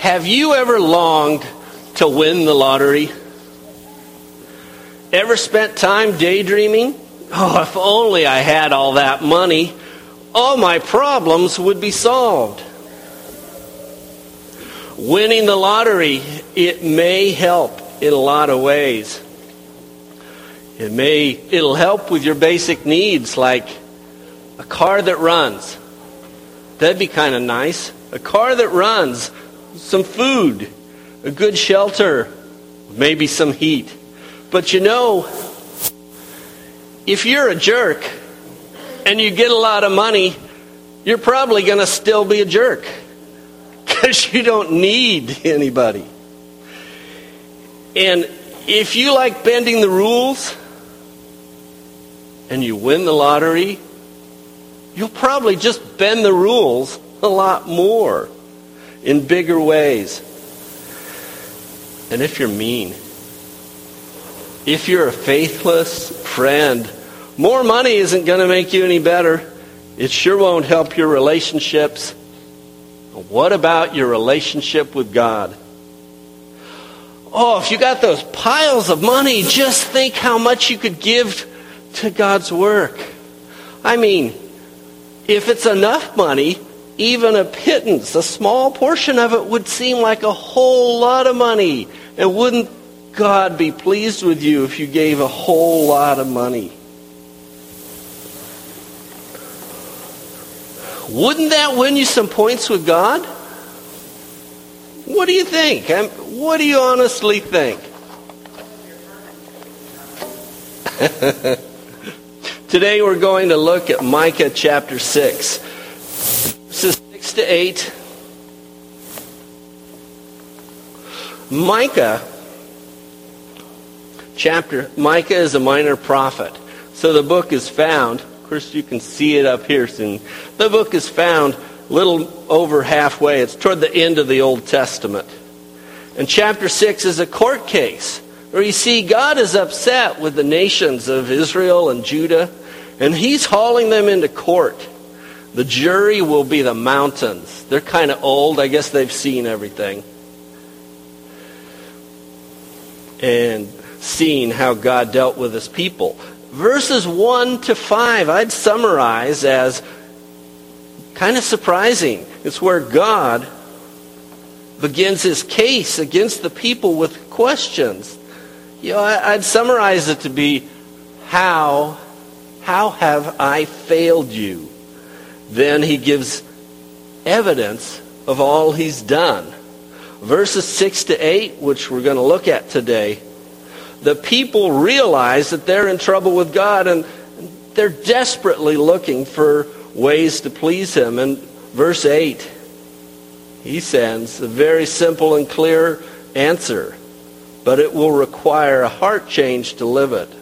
Have you ever longed to win the lottery? Ever spent time daydreaming? Oh, if only I had all that money, all my problems would be solved. Winning the lottery, it may help in a lot of ways. It'll help with your basic needs, like a car that runs. That'd be kind of nice. A car that runs, some food, a good shelter, maybe some heat. But you know, if you're a jerk and you get a lot of money, you're probably going to still be a jerk because you don't need anybody. And if you like bending the rules and you win the lottery, you'll probably just bend the rules a lot more in bigger ways. And if you're mean, if you're a faithless friend, more money isn't going to make you any better. It sure won't help your relationships. What about your relationship with God? Oh, if you got those piles of money, just think how much you could give to God's work. I mean, if it's enough money, even a pittance, a small portion of it would seem like a whole lot of money. And wouldn't God be pleased with you if you gave a whole lot of money? Wouldn't that win you some points with God? What do you think? What do you honestly think? Today we're going to look at Micah chapter 6. Verses 6 to 8. Micah is a minor prophet. So the book is found, of course you can see it up here soon. The book is found a little over halfway. It's toward the end of the Old Testament. And chapter 6 is a court case where you see God is upset with the nations of Israel and Judah, and he's hauling them into court. The jury will be the mountains. They're kind of old. I guess they've seen everything. And seen how God dealt with his people. Verses 1 to 5 I'd summarize as kind of surprising. It's where God begins his case against the people with questions. You know, I'd summarize it to be, how have I failed you? Then he gives evidence of all he's done. Verses 6 to 8, which we're going to look at today, the people realize that they're in trouble with God and they're desperately looking for ways to please him. And verse 8, he sends a very simple and clear answer, but it will require a heart change to live it.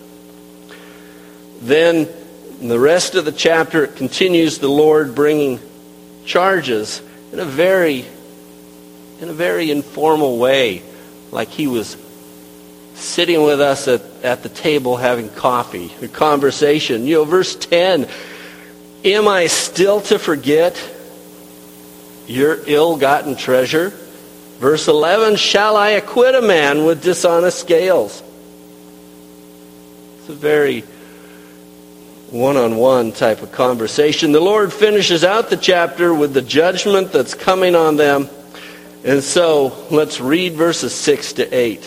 Then in the rest of the chapter, it continues the Lord bringing charges in a very informal way, like he was sitting with us at the table having coffee, a conversation. You know, verse 10, am I still to forget your ill-gotten treasure? Verse 11, shall I acquit a man with dishonest scales? It's a very one-on-one type of conversation. The Lord finishes out the chapter with the judgment that's coming on them. And so, let's read verses 6 to 8.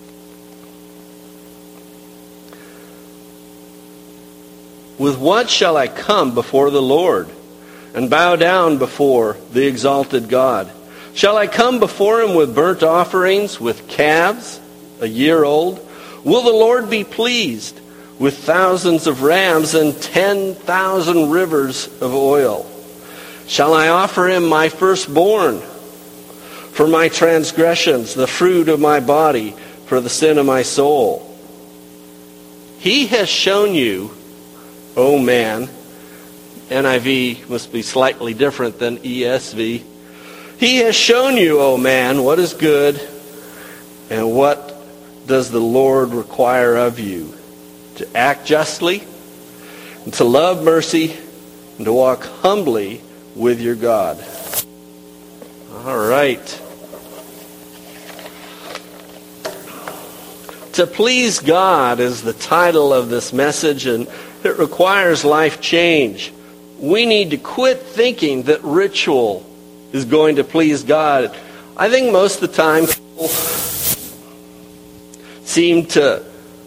With what shall I come before the Lord and bow down before the exalted God? Shall I come before him with burnt offerings, with calves a year old? Will the Lord be pleased with thousands of rams and 10,000 rivers of oil? Shall I offer him my firstborn for my transgressions, the fruit of my body for the sin of my soul? He has shown you, O man, NIV must be slightly different than ESV. He has shown you, O man, what is good, and what does the Lord require of you? To act justly, and to love mercy, and to walk humbly with your God. All right. To please God is the title of this message, and it requires life change. We need to quit thinking that ritual is going to please God. I think most of the time people seem to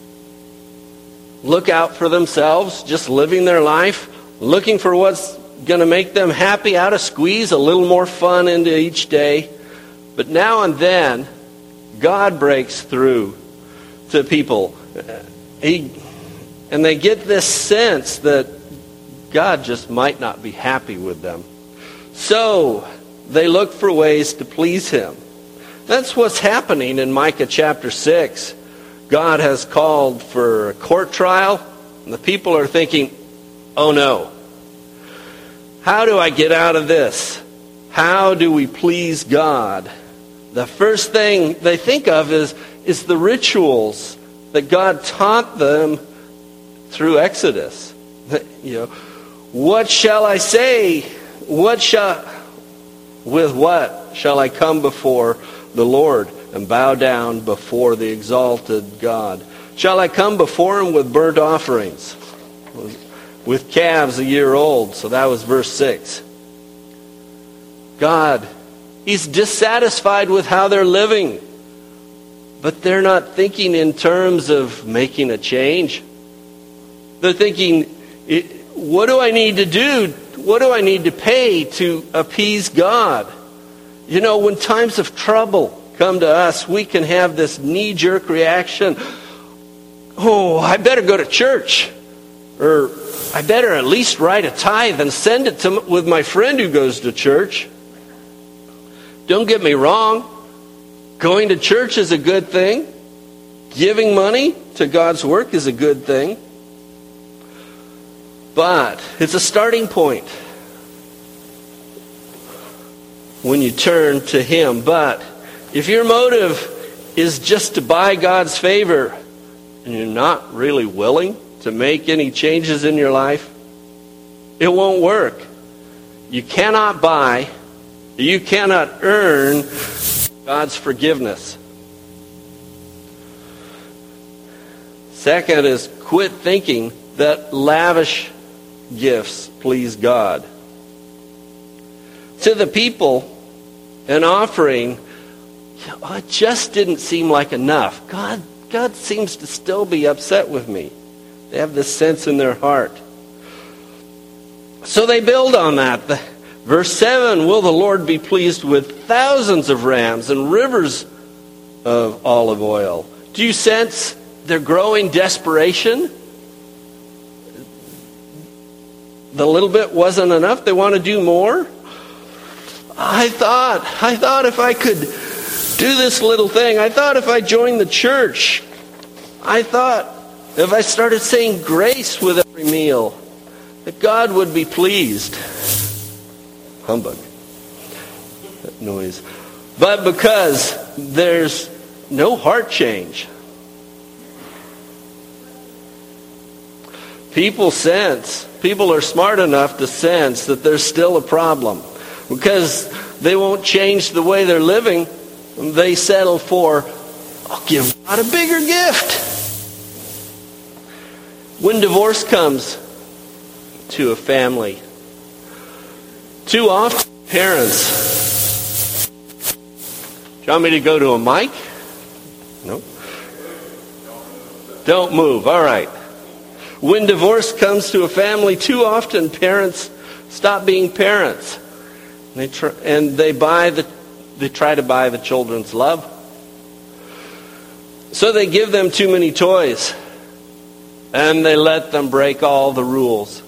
look out for themselves, just living their life, looking for what's going to make them happy, how to squeeze a little more fun into each day. But now and then, God breaks through to people. And they get this sense that God just might not be happy with them. So they look for ways to please Him. That's what's happening in Micah chapter 6. God has called for a court trial, and the people are thinking, oh no, how do I get out of this? How do we please God? The first thing they think of is the rituals that God taught them through Exodus. What shall I say? With what shall I come before the Lord and bow down before the exalted God? Shall I come before Him with burnt offerings, with calves a year old? So that was verse 6. God, He's dissatisfied with how they're living. But they're not thinking in terms of making a change. They're thinking, what do I need to do? What do I need to pay to appease God? When times of trouble come to us, we can have this knee-jerk reaction. Oh, I better go to church. Or I better at least write a tithe and send it with my friend who goes to church. Don't get me wrong. Going to church is a good thing. Giving money to God's work is a good thing. But it's a starting point when you turn to Him. But if your motive is just to buy God's favor and you're not really willing to make any changes in your life, it won't work. You cannot buy, you cannot earn God's forgiveness. Second is quit thinking that lavish gifts please God. To the people, an offering, it just didn't seem like enough. God seems to still be upset with me. They have this sense in their heart. So they build on that. Verse 7, will the Lord be pleased with thousands of rams and rivers of olive oil? Do you sense their growing desperation? The little bit wasn't enough. They want to do more. I thought if I could do this little thing, I thought if I joined the church, I thought if I started saying grace with every meal, that God would be pleased. Humbug. That noise. But because there's no heart change, people are smart enough to sense that there's still a problem. Because they won't change the way they're living, they settle for, I'll give God a bigger gift. When divorce comes to a family, too often parents, do you want me to go to a mic? No? Don't move. All right. When divorce comes to a family, too often parents stop being parents. They try to buy the children's love. So they give them too many toys. And they let them break all the rules.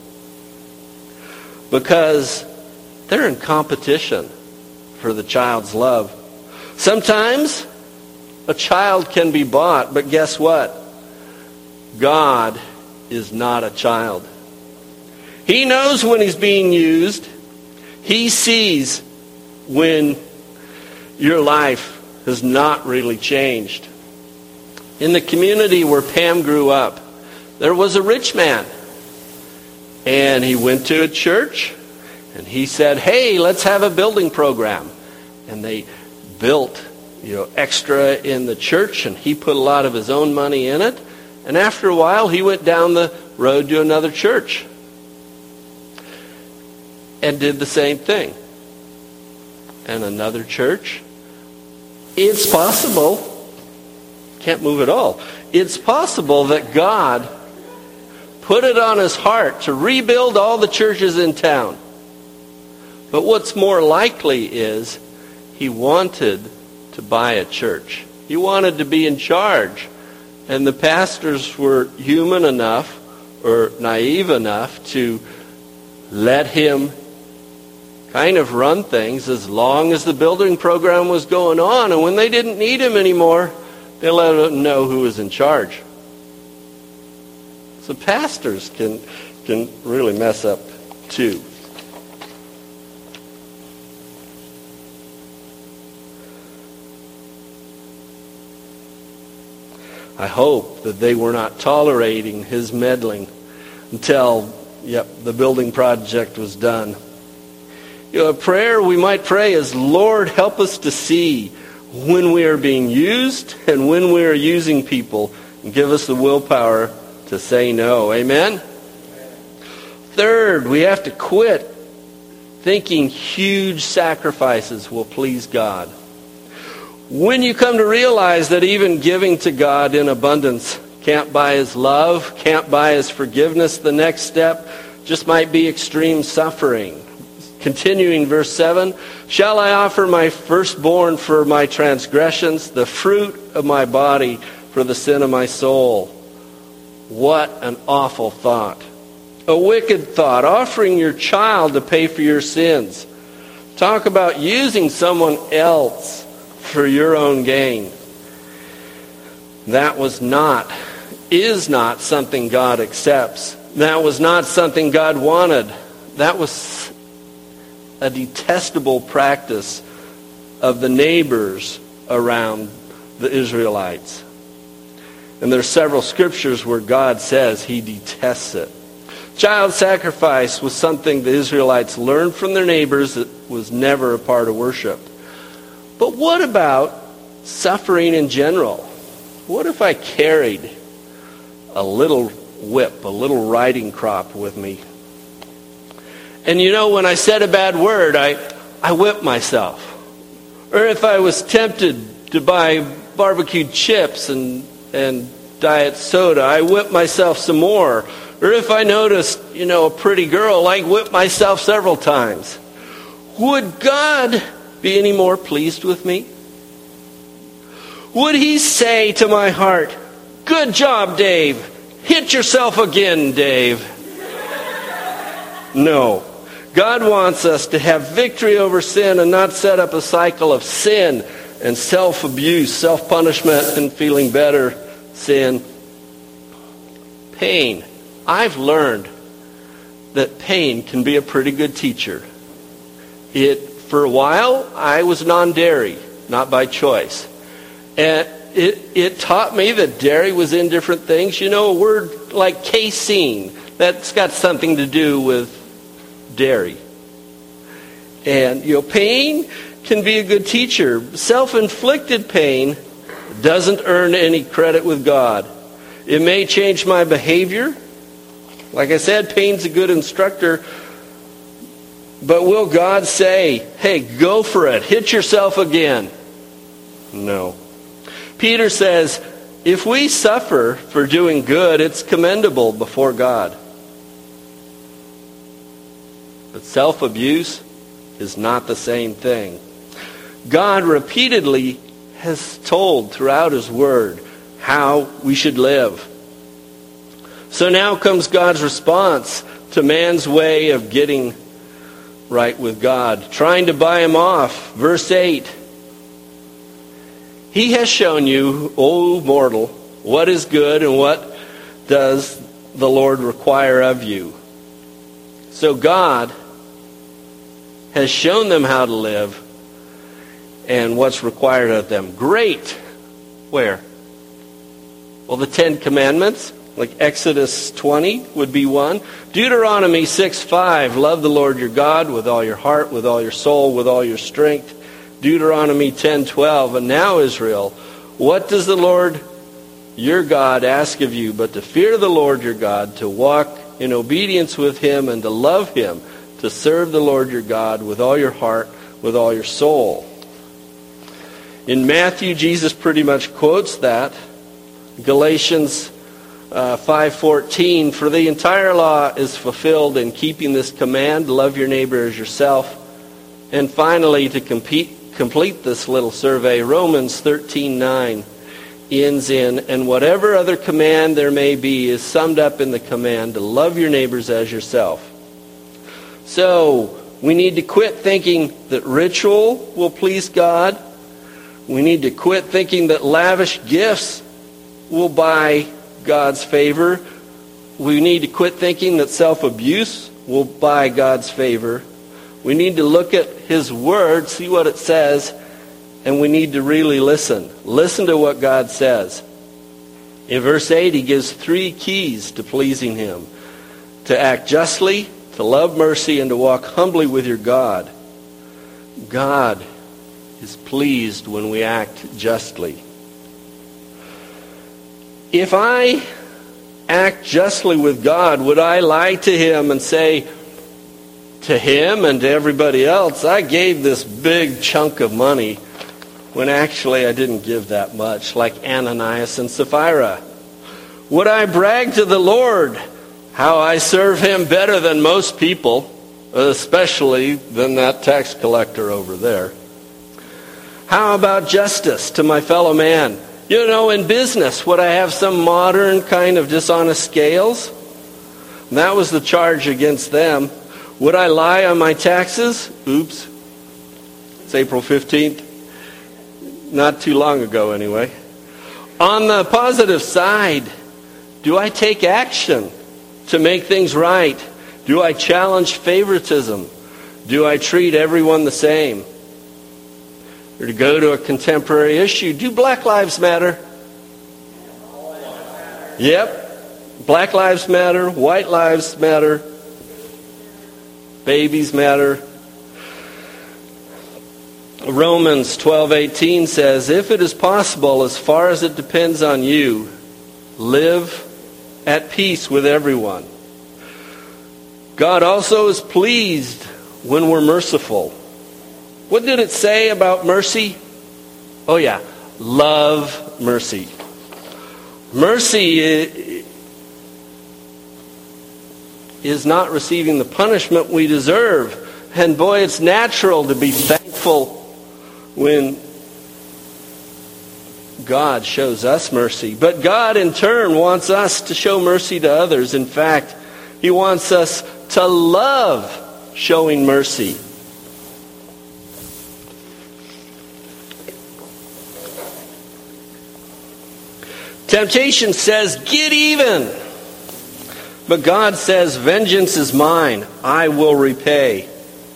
Because they're in competition for the child's love. Sometimes a child can be bought, but guess what? God is not a child. He knows when He's being used. He sees when your life has not really changed. In the community where Pam grew up, there was a rich man. And he went to a church and he said, hey, let's have a building program. And they built extra in the church, and he put a lot of his own money in it. And after a while, he went down the road to another church and did the same thing. And another church. It's possible, can't move at all, it's possible that God put it on his heart to rebuild all the churches in town. But what's more likely is he wanted to buy a church. He wanted to be in charge. And the pastors were human enough or naive enough to let him kind of run things as long as the building program was going on. And when they didn't need him anymore, they let him know who was in charge. So pastors can really mess up too. I hope that they were not tolerating his meddling until, the building project was done. A prayer we might pray is, Lord, help us to see when we are being used and when we are using people, and give us the willpower to say no. Amen? Third, we have to quit thinking huge sacrifices will please God. When you come to realize that even giving to God in abundance can't buy his love, can't buy his forgiveness, the next step just might be extreme suffering. Continuing verse 7, shall I offer my firstborn for my transgressions, the fruit of my body for the sin of my soul? What an awful thought. A wicked thought, offering your child to pay for your sins. Talk about using someone else for your own gain. That is not something God accepts. That was not something God wanted. That was a detestable practice of the neighbors around the Israelites. And there are several scriptures where God says he detests it. Child sacrifice was something the Israelites learned from their neighbors that was never a part of worship. But what about suffering in general? What if I carried a little whip, a little riding crop with me? And when I said a bad word, I whipped myself. Or if I was tempted to buy barbecued chips and diet soda, I whipped myself some more. Or if I noticed, a pretty girl, I whipped myself several times. Would God be any more pleased with me? Would he say to my heart, good job, Dave. Hit yourself again, Dave. No. God wants us to have victory over sin and not set up a cycle of sin and self-abuse, self-punishment, and feeling better sin. Pain. I've learned that pain can be a pretty good teacher. For a while, I was non-dairy, not by choice. And it taught me that dairy was in different things. A word like casein, that's got something to do with dairy. And, pain can be a good teacher. Self-inflicted pain doesn't earn any credit with God. It may change my behavior. Like I said, pain's a good instructor. But will God say, hey, go for it, hit yourself again? No. Peter says, if we suffer for doing good, it's commendable before God. But self-abuse is not the same thing. God repeatedly has told throughout his word how we should live. So now comes God's response to man's way of getting right with God, trying to buy him off. Verse 8. He has shown you, O mortal, what is good and what does the Lord require of you. So God has shown them how to live and what's required of them. Great. Where? Well, the 10 Commandments, like Exodus 20 would be one. Deuteronomy 6:5, love the Lord your God with all your heart, with all your soul, with all your strength. Deuteronomy 10:12, and now Israel, what does the Lord your God ask of you but to fear the Lord your God, to walk in obedience with him and to love him, to serve the Lord your God with all your heart, with all your soul. In Matthew, Jesus pretty much quotes that. Galatians 5:14, for the entire law is fulfilled in keeping this command, love your neighbor as yourself. And finally, to complete this little survey, Romans 13:9 ends in, and whatever other command there may be is summed up in the command to love your neighbors as yourself. So, we need to quit thinking that ritual will please God. We need to quit thinking that lavish gifts will buy God's favor. We need to quit thinking that self-abuse will buy God's favor. We need to look at his word, see what it says, and we need to really listen. Listen to what God says. In verse 8, he gives 3 keys to pleasing him: to act justly, to love mercy, and to walk humbly with your God. God is pleased when we act justly. If I act justly with God, would I lie to him and say to him and to everybody else, I gave this big chunk of money, when actually I didn't give that much, like Ananias and Sapphira? Would I brag to the Lord how I serve him better than most people, especially than that tax collector over there? How about justice to my fellow man? You know, in business, would I have some modern kind of dishonest scales? And that was the charge against them. Would I lie on my taxes? Oops. It's April 15th. Not too long ago, anyway. On the positive side, do I take action to make things right? Do I challenge favoritism? Do I treat everyone the same? Or to go to a contemporary issue, do Black Lives Matter? Yep. Black Lives Matter, White Lives Matter, babies matter. Romans 12:18 says, if it is possible, as far as it depends on you, live at peace with everyone. God also is pleased when we're merciful. What did it say about mercy? Oh yeah, love mercy. Mercy is not receiving the punishment we deserve. And boy, it's natural to be thankful when God shows us mercy. But God in turn wants us to show mercy to others. In fact, he wants us to love showing mercy. Temptation says, get even. But God says, vengeance is mine. I will repay.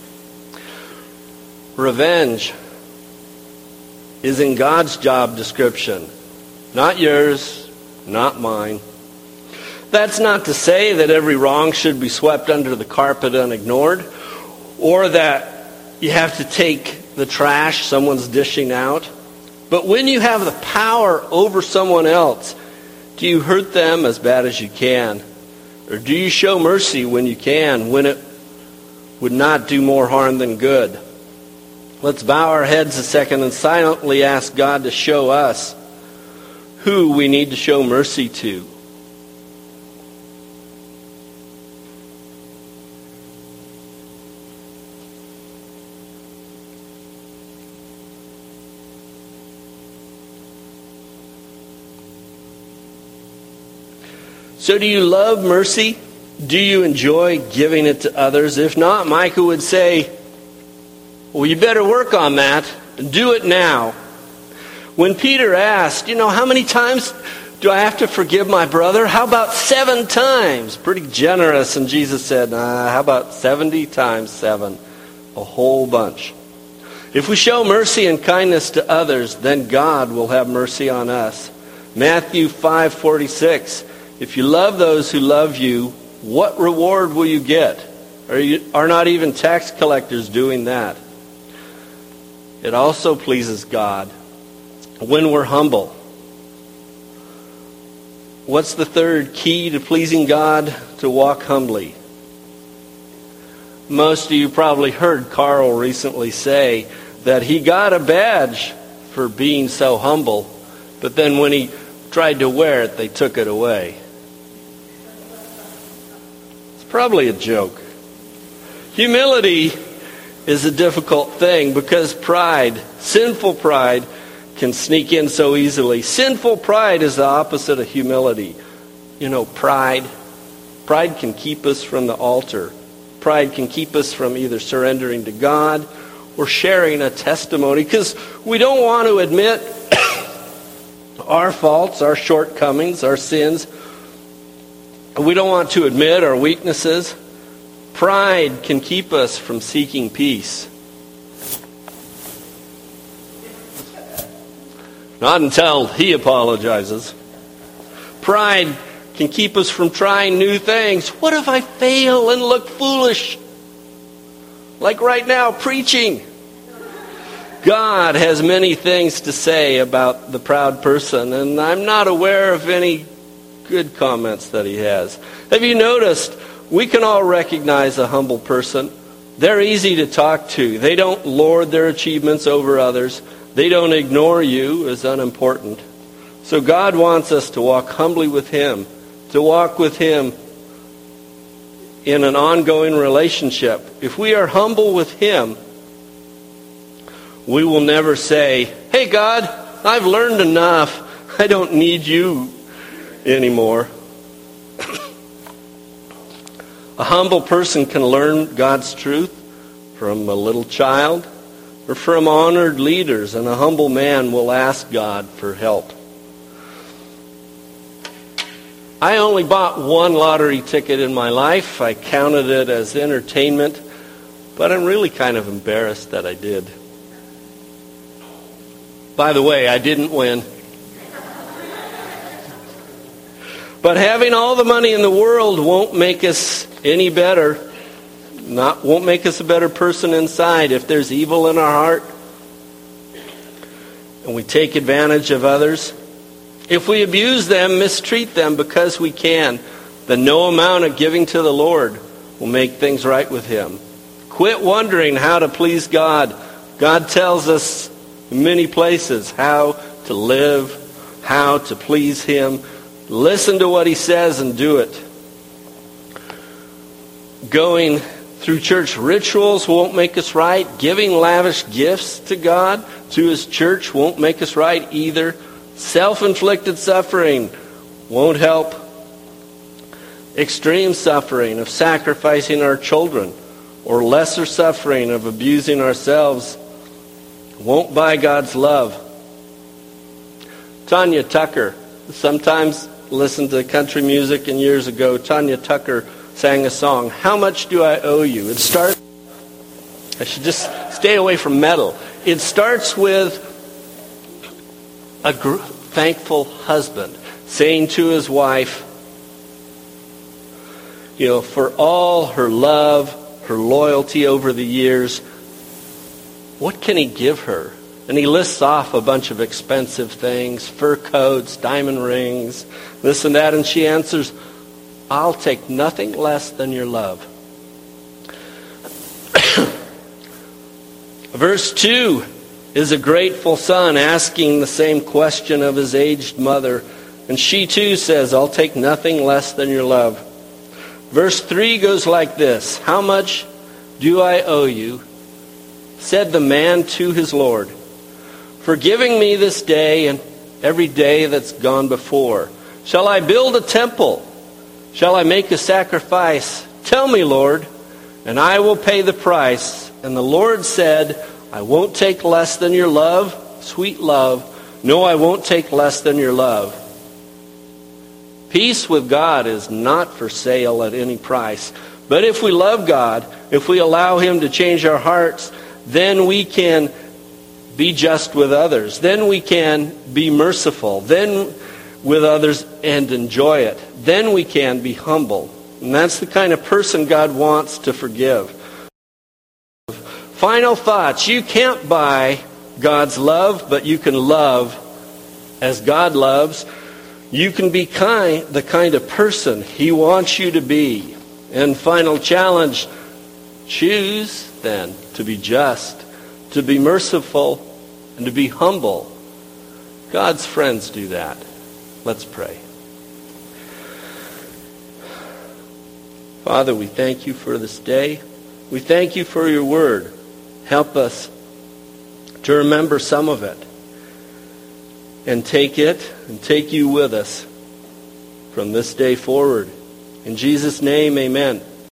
Revenge is in God's job description. Not yours, not mine. That's not to say that every wrong should be swept under the carpet and ignored, or that you have to take the trash someone's dishing out. But when you have the power over someone else, do you hurt them as bad as you can? Or do you show mercy when you can, when it would not do more harm than good? Let's bow our heads a second and silently ask God to show us who we need to show mercy to. So do you love mercy? Do you enjoy giving it to others? If not, Micah would say, well, you better work on that. Do it now. When Peter asked, how many times do I have to forgive my brother? How about 7 times? Pretty generous. And Jesus said, how about 70 times 7? A whole bunch. If we show mercy and kindness to others, then God will have mercy on us. Matthew 5:46. If you love those who love you, what reward will you get? Are not even tax collectors doing that? it also pleases God when we're humble. What's the third key to pleasing God? To walk humbly. Most of you probably heard Carl recently say that he got a badge for being so humble, but then when he tried to wear it, they took it away. It's probably a joke. Humility is a difficult thing because pride, sinful pride, can sneak in so easily. Sinful pride is the opposite of humility. You know, pride can keep us from the altar. Pride can keep us from either surrendering to God or sharing a testimony because we don't want to admit our faults, our shortcomings, our sins. We don't want to admit our weaknesses. Pride can keep us from seeking peace. Not until he apologizes. Pride can keep us from trying new things. What if I fail and look foolish? Like right now, preaching. God has many things to say about the proud person, and I'm not aware of any good comments that he has. Have you noticed, we can all recognize a humble person. They're easy to talk to. They don't lord their achievements over others. They don't ignore you as unimportant. So God wants us to walk humbly with him, to walk with him in an ongoing relationship. If we are humble with him, we will never say, "Hey God, I've learned enough. I don't need you anymore." A humble person can learn God's truth from a little child or from honored leaders, and a humble man will ask God for help. I only bought one lottery ticket in my life. I counted it as entertainment, but I'm really kind of embarrassed that I did. By the way, I didn't win. But having all the money in the world won't make us any better. Won't make us a better person inside. If there's evil in our heart and we take advantage of others, if we abuse them, mistreat them because we can, then no amount of giving to the Lord will make things right with him. Quit wondering how to please God. God tells us in many places how to live, how to please him. Listen to what he says and do it. Going through church rituals won't make us right. Giving lavish gifts to God, to his church, won't make us right either. Self-inflicted suffering won't help. Extreme suffering of sacrificing our children or lesser suffering of abusing ourselves won't buy God's love. Tanya Tucker, sometimes listened to country music, and years ago Tanya Tucker sang a song, "How Much Do I Owe You?" It starts, I should just stay away from metal. It starts with a thankful husband saying to his wife, for all her love, her loyalty over the years, what can he give her? And he lists off a bunch of expensive things, fur coats, diamond rings, this and that, and she answers, "I'll take nothing less than your love." Verse 2 is a grateful son asking the same question of his aged mother. And she too says, "I'll take nothing less than your love." Verse 3 goes like this, "How much do I owe you?" said the man to his Lord. "For giving me this day and every day that's gone before. Shall I build a temple? Shall I make a sacrifice? Tell me, Lord, and I will pay the price." And the Lord said, "I won't take less than your love, sweet love. No, I won't take less than your love." Peace with God is not for sale at any price. But if we love God, if we allow him to change our hearts, then we can be just with others. Then we can be merciful. Then with others and enjoy it. Then we can be humble. And that's the kind of person God wants to forgive. Final thoughts. You can't buy God's love, but you can love as God loves. You can be the kind of person He wants you to be. And final challenge, choose then to be just, to be merciful, and to be humble. God's friends do that. Let's pray. Father, we thank you for this day. We thank you for your word. Help us to remember some of it and take it and take you with us from this day forward. In Jesus' name, amen.